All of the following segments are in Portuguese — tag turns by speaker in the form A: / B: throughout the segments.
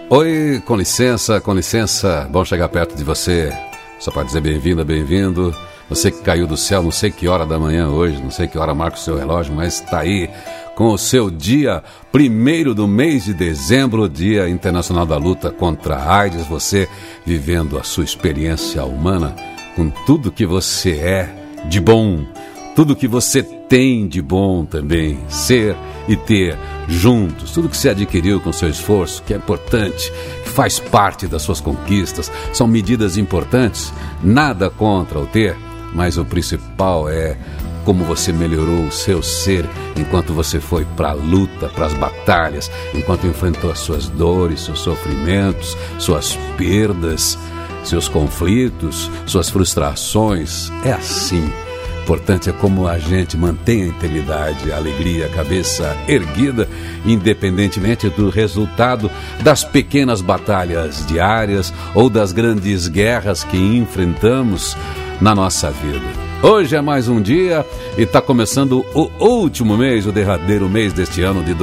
A: Oi, com licença, bom chegar perto de você. Só para dizer bem-vinda, bem-vindo. Você que caiu do céu, não sei que hora da manhã hoje, não sei que hora marca o seu relógio, mas está aí com o seu dia 1º do mês de dezembro, Dia Internacional da Luta contra a AIDS, você vivendo a sua experiência humana com tudo que você é de bom, tudo que você tem de bom também, ser e ter juntos, tudo que você adquiriu com seu esforço, que é importante, que faz parte das suas conquistas, são medidas importantes, nada contra o ter, mas o principal é como você melhorou o seu ser enquanto você foi para a luta, para as batalhas, enquanto enfrentou as suas dores, seus sofrimentos, suas perdas, seus conflitos, suas frustrações. É assim. O importante é como a gente mantém a integridade, a alegria, a cabeça erguida, independentemente do resultado das pequenas batalhas diárias ou das grandes guerras que enfrentamos na nossa vida. Hoje é mais um dia e está começando o último mês, o derradeiro mês deste ano de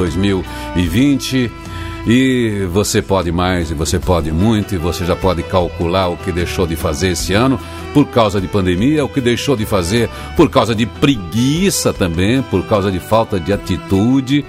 A: 2020. E você pode mais, e você pode muito, e você já pode calcular o que deixou de fazer esse ano por causa de pandemia, o que deixou de fazer por causa de preguiça também, por causa de falta de atitude.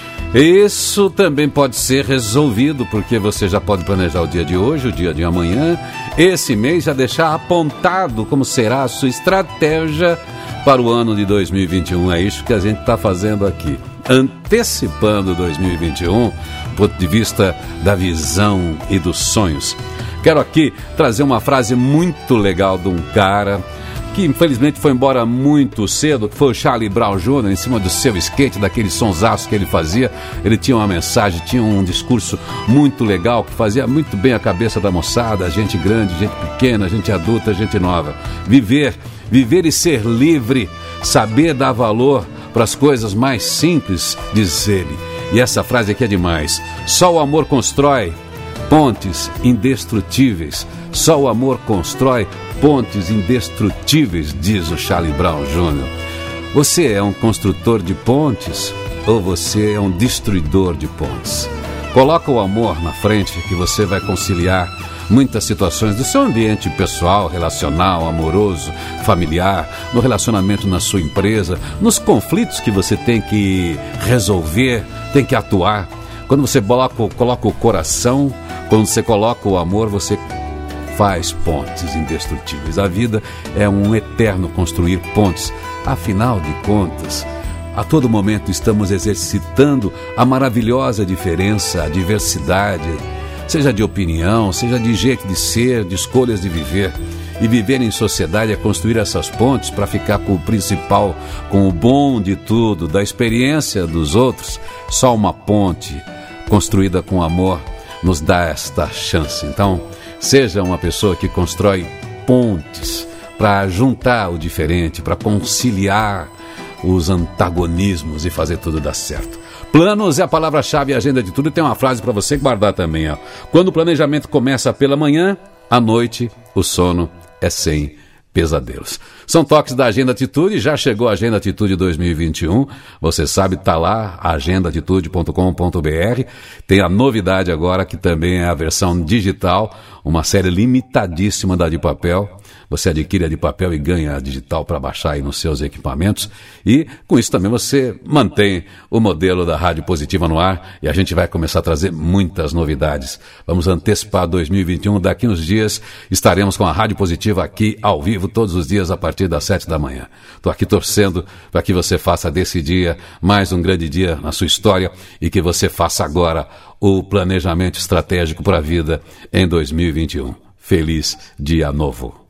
A: Isso também pode ser resolvido, porque você já pode planejar o dia de hoje, o dia de amanhã, esse mês, já deixar apontado como será a sua estratégia para o ano de 2021. É isso que a gente está fazendo aqui, antecipando 2021, do ponto de vista da visão e dos sonhos. Quero aqui trazer uma frase muito legal de um cara que infelizmente foi embora muito cedo, que foi o Charlie Brown Jr., em cima do seu skate, daquele sonsaço que ele fazia. Ele tinha uma mensagem, tinha um discurso muito legal, que fazia muito bem a cabeça da moçada, gente grande, gente pequena, gente adulta, gente nova. Viver e ser livre, saber dar valor para as coisas mais simples, diz ele. E essa frase aqui é demais. Só o amor constrói pontes indestrutíveis. Só o amor constrói pontes indestrutíveis, diz o Charlie Brown Jr. Você é um construtor de pontes ou você é um destruidor de pontes? Coloca o amor na frente que você vai conciliar muitas situações do seu ambiente pessoal, relacional, amoroso, familiar, no relacionamento na sua empresa, nos conflitos que você tem que resolver, tem que atuar. Quando você coloca o coração, quando você coloca o amor, você faz pontes indestrutíveis. A vida é um eterno construir pontes. Afinal de contas, a todo momento estamos exercitando a maravilhosa diferença, a diversidade, seja de opinião, seja de jeito de ser, de escolhas de viver. E viver em sociedade é construir essas pontes para ficar com o principal, com o bom de tudo, da experiência dos outros. Só uma ponte construída com amor nos dá esta chance. Então, seja uma pessoa que constrói pontes para juntar o diferente, para conciliar os antagonismos e fazer tudo dar certo. Planos é a palavra-chave e a agenda de tudo. E tem uma frase para você guardar também, ó. Quando o planejamento começa pela manhã, à noite o sono é sem pesadelos. São toques da Agenda Atitude. Já chegou a Agenda Atitude 2021. Você sabe, está lá, agendaatitude.com.br. Tem a novidade agora, que também é a versão digital, uma série limitadíssima da de papel. Você adquire a de papel e ganha a digital para baixar aí nos seus equipamentos. E com isso também você mantém o modelo da Rádio Positiva no ar. E a gente vai começar a trazer muitas novidades. Vamos antecipar 2021. Daqui uns dias estaremos com a Rádio Positiva aqui ao vivo todos os dias a partir das 7 da manhã. Estou aqui torcendo para que você faça desse dia mais um grande dia na sua história e que você faça agora o planejamento estratégico para a vida em 2021. Feliz Dia Novo!